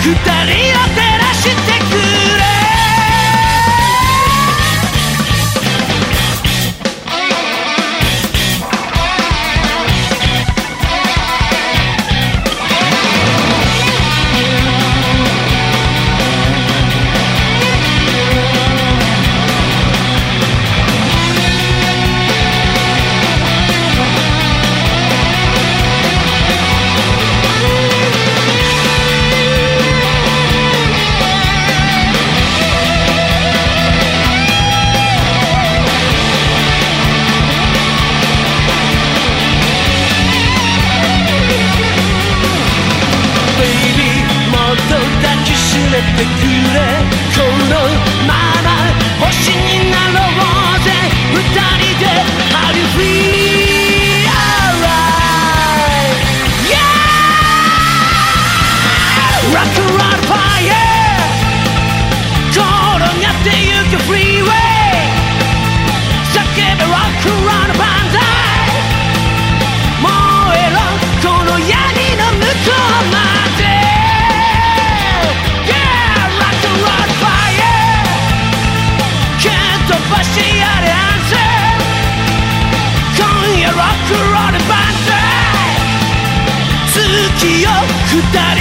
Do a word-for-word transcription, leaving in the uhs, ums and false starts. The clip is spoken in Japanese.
二人を照らしてくれてくれこのまま星になろうぜ二人で How you feel alright Yeah Rock and roll fire 転がってゆくフリーウェイ叫べ Rock and roll バンザイ燃えろこの闇の向こうまでロックロールバンド月を二人